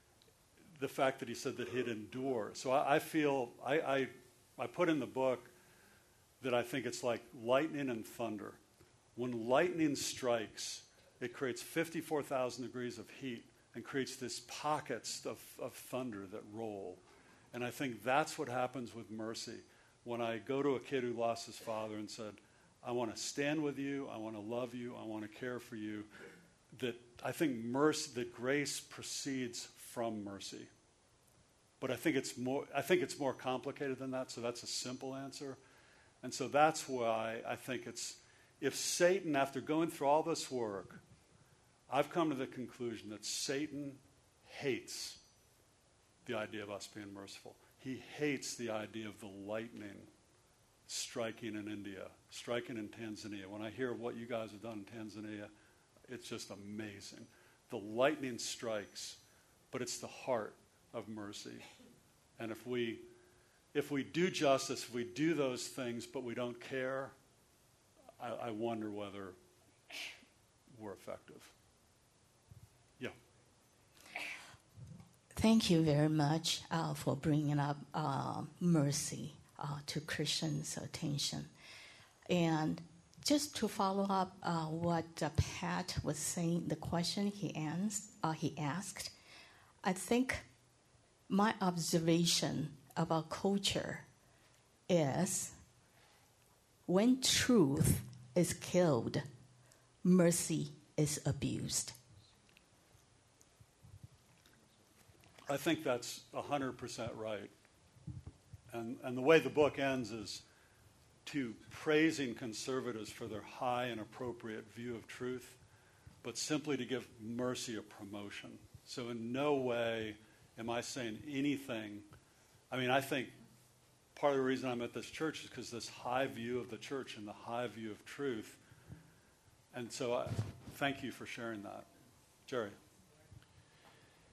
The fact that he said that he'd endure. So I, I feel, I, I, I put in the book that I think it's like lightning and thunder. When lightning strikes, it creates fifty-four thousand degrees of heat and creates these pockets of, of thunder that roll. And I think that's what happens with mercy. When I go to a kid who lost his father and said, I want to stand with you, I want to love you, I want to care for you, that I think mercy, that grace proceeds from mercy. But I think it's more I think it's more complicated than that, so that's a simple answer. And so that's why I think it's, if Satan, after going through all this work, I've come to the conclusion that Satan hates the idea of us being merciful. He hates the idea of the lightning striking in India, striking in Tanzania. When I hear what you guys have done in Tanzania, it's just amazing. The lightning strikes, but it's the heart of mercy. And if we if we do justice, if we do those things, but we don't care, I, I wonder whether we're effective. Yeah. Thank you very much uh, for bringing up uh, mercy uh, to Christians' attention. And just to follow up uh, what uh, Pat was saying, the question he, ans- uh, he asked, I think my observation of our culture is when truth is killed, mercy is abused. I think that's one hundred percent right. And, and the way the book ends is to praising conservatives for their high and appropriate view of truth, but simply to give mercy a promotion. So in no way am I saying anything. I mean, I think part of the reason I'm at this church is because this high view of the church and the high view of truth. And so I thank you for sharing that. Jerry.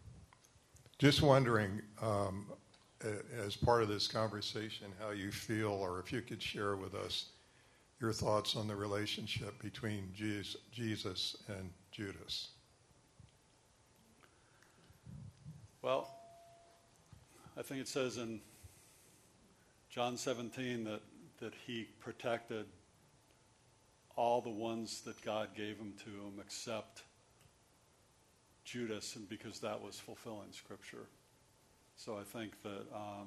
Just wondering, um, as part of this conversation, how you feel, or if you could share with us your thoughts on the relationship between Jesus and Judas. Well, I think it says in John seventeen that, that he protected all the ones that God gave him to him except Judas, and because that was fulfilling Scripture. So I think that um,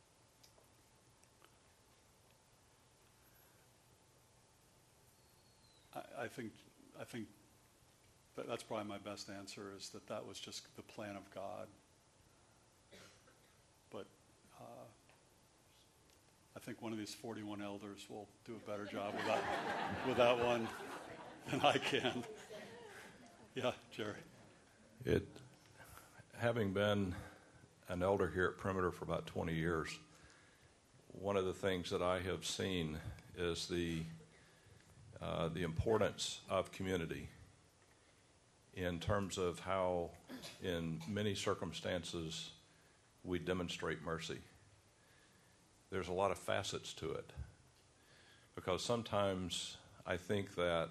I, I think I think that that's probably my best answer, is that that was just the plan of God. But uh, I think one of these forty-one elders will do a better job with that, with that one than I can. Yeah, Jerry. It, having been an elder here at Perimeter for about twenty years, one of the things that I have seen is the uh, the importance of community in terms of how, in many circumstances, we demonstrate mercy. There's a lot of facets to it, because sometimes I think that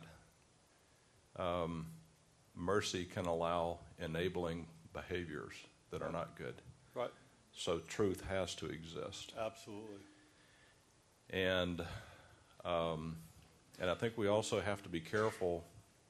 um, mercy can allow enabling behaviors that are not good. Right. So truth has to exist. Absolutely. And um, and I think we also have to be careful,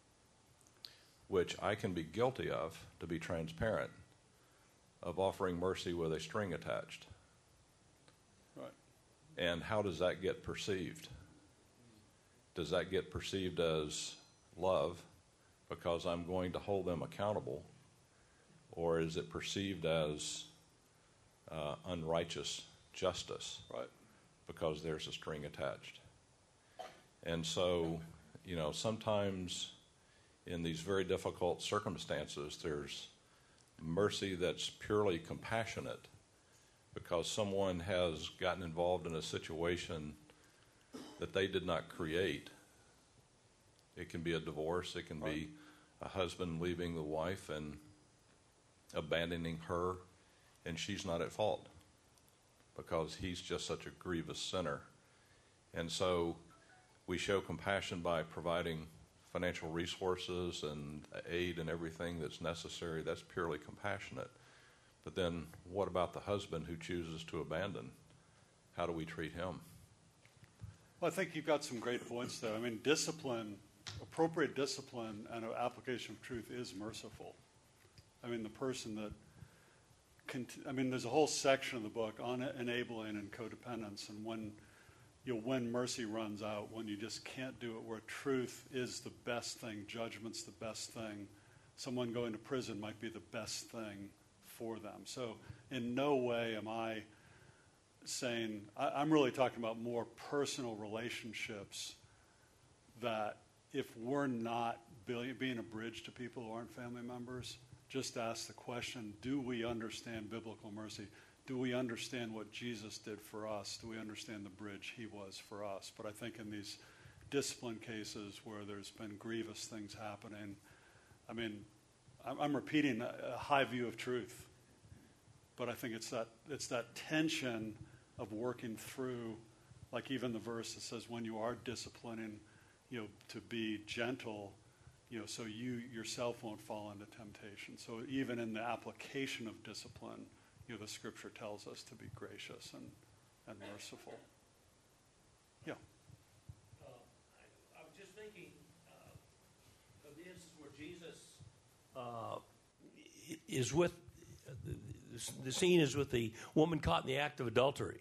which I can be guilty of, to be transparent, of offering mercy with a string attached. Right. And how does that get perceived? Does that get perceived as love because I'm going to hold them accountable? Or is it perceived as uh, unrighteous justice? Right. Because there's a string attached. And so, you know, sometimes in these very difficult circumstances, there's mercy that's purely compassionate because someone has gotten involved in a situation that they did not create. It can be a divorce. It can Right. be a husband leaving the wife and abandoning her, and she's not at fault because he's just such a grievous sinner. And so we show compassion by providing financial resources and aid and everything that's necessary. That's purely compassionate. But then what about the husband who chooses to abandon? How do we treat him? Well, I think you've got some great points there. I mean, discipline, appropriate discipline and an application of truth is merciful. I mean, the person that, cont- I mean, there's a whole section of the book on enabling and codependence, and when, you know, when mercy runs out, when you just can't do it, where truth is the best thing, judgment's the best thing, someone going to prison might be the best thing for them. So in no way am I saying, I, I'm really talking about more personal relationships, that if we're not being a bridge to people who aren't family members, just ask the question, do we understand biblical mercy? Do we understand what Jesus did for us? Do we understand the bridge he was for us? But I think in these discipline cases where there's been grievous things happening, I mean, I'm, I'm repeating a, a high view of truth, but I think it's that it's that tension of working through, like even the verse that says, when you are disciplining, you know, to be gentle, you know, so you yourself won't fall into temptation. So even in the application of discipline, you know, the Scripture tells us to be gracious and, and merciful. Yeah. Uh, I, I was just thinking uh, of the instance where Jesus uh, is with, the, the scene is with the woman caught in the act of adultery.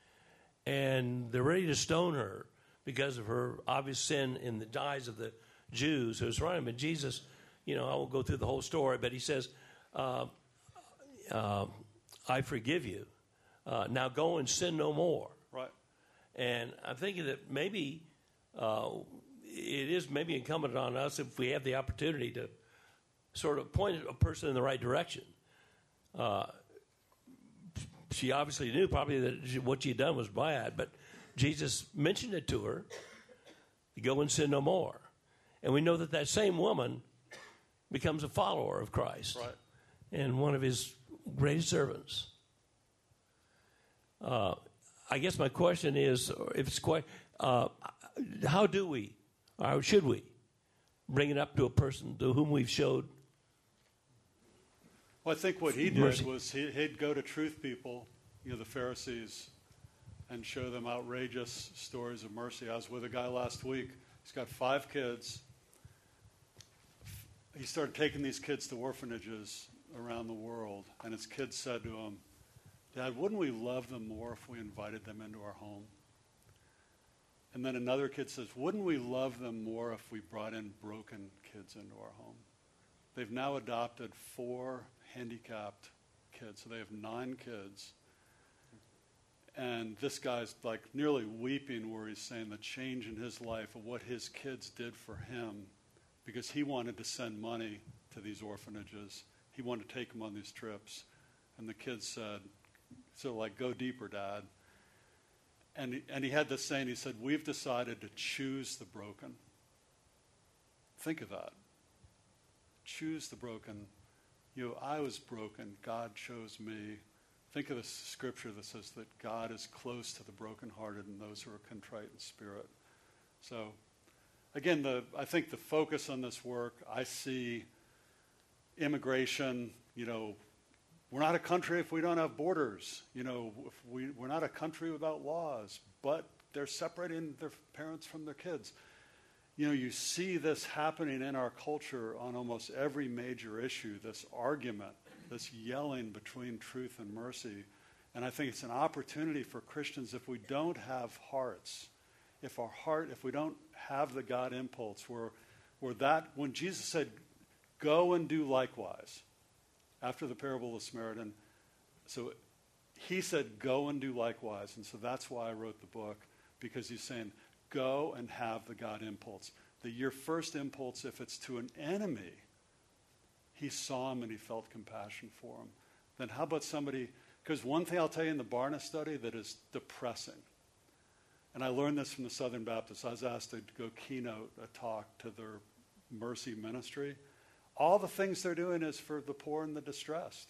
And they're ready to stone her because of her obvious sin in the eyes of the Jews who was surrounding him. And Jesus, you know, I won't go through the whole story, but he says, uh, uh, I forgive you. Uh, now go and sin no more. Right. And I'm thinking that maybe uh, it is maybe incumbent on us, if we have the opportunity, to sort of point a person in the right direction. Uh, she obviously knew probably that she, what she had done was bad, but Jesus mentioned it to her, go and sin no more. And we know that that same woman becomes a follower of Christ. Right. And one of his greatest servants. Uh, I guess my question is, if it's quite, uh, how do we, or should we, bring it up to a person to whom we've showed? Well, I think what he did mercy. was he, he'd go to truth people, you know, the Pharisees, and show them outrageous stories of mercy. I was with a guy last week. He's got five kids. He started taking these kids to orphanages around the world, and his kids said to him, "Dad, wouldn't we love them more if we invited them into our home?" And then another kid says, "Wouldn't we love them more if we brought in broken kids into our home?" They've now adopted four handicapped kids, so they have nine kids. And this guy's like nearly weeping where he's saying the change in his life of what his kids did for him, because he wanted to send money to these orphanages. He wanted to take them on these trips. And the kids said, so like, "Go deeper, Dad." And he, and he had this saying, he said, "We've decided to choose the broken." Think of that. Choose the broken. You know, I was broken. God chose me. Think of the scripture that says that God is close to the brokenhearted and those who are contrite in spirit. So, again, the I think the focus on this work, I see immigration, you know, we're not a country if we don't have borders. You know, if we, we're not a country without laws, but they're separating their parents from their kids. You know, you see this happening in our culture on almost every major issue, this argument, this yelling between truth and mercy. And I think it's an opportunity for Christians, if we don't have hearts, if our heart, if we don't have the God impulse, where, where that, when Jesus said, "Go and do likewise," after the parable of the Samaritan, so he said, "Go and do likewise." And so that's why I wrote the book, because he's saying, go and have the God impulse. That your first impulse, if it's to an enemy, he saw him and he felt compassion for him. Then how about somebody, because one thing I'll tell you in the Barna study that is depressing, and I learned this from the Southern Baptists. I was asked to go keynote a talk to their mercy ministry. All the things they're doing is for the poor and the distressed.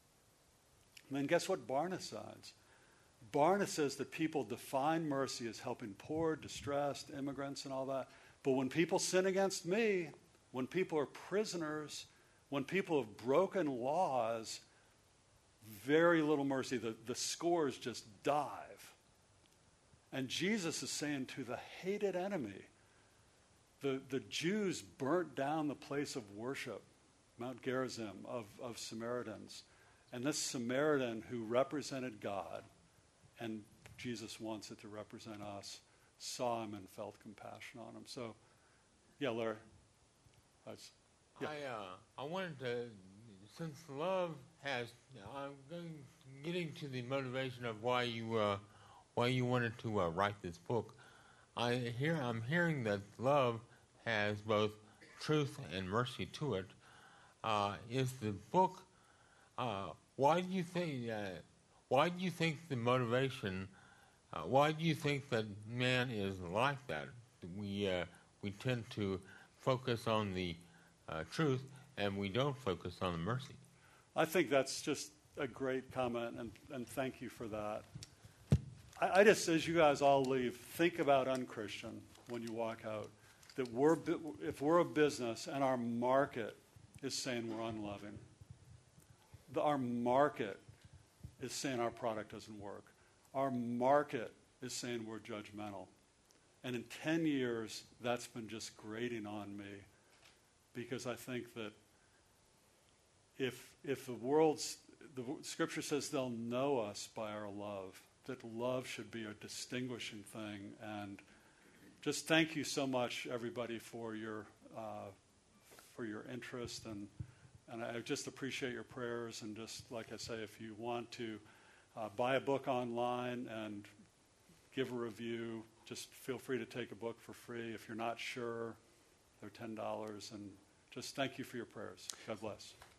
And then guess what Barna says? Barna says that people define mercy as helping poor, distressed, immigrants, and all that. But when people sin against me, when people are prisoners, when people have broken laws, very little mercy. The, the scores just dive. And Jesus is saying to the hated enemy, the, the Jews burnt down the place of worship, Mount Gerizim, of, of Samaritans. And this Samaritan who represented God, and Jesus wants it to represent us, saw him and felt compassion on him. So, yeah, Larry. That's, yeah. I uh, I wanted to, since love has, I'm going, getting to the motivation of why you uh, why you wanted to uh, write this book. I hear I'm hearing that love has both truth and mercy to it. Uh, is the book? Uh, why do you think? Uh, why do you think the motivation? Uh, why do you think that man is like that? We uh, we tend to focus on the uh, truth, and we don't focus on the mercy. I think that's just a great comment, and, and thank you for that. I, I just, as you guys all leave, think about unchristian when you walk out. That we're, if we're a business and our market is saying we're unloving, the, our market is saying our product doesn't work. Our market is saying we're judgmental. And in ten years, that's been just grating on me, because I think that if if the world's, the Scripture says they'll know us by our love, that love should be a distinguishing thing. And just thank you so much, everybody, for your uh, for your interest, and and I just appreciate your prayers. And just like I say, if you want to uh, buy a book online and give a review, just feel free to take a book for free. If you're not sure, they're ten dollars. And just thank you for your prayers. God bless.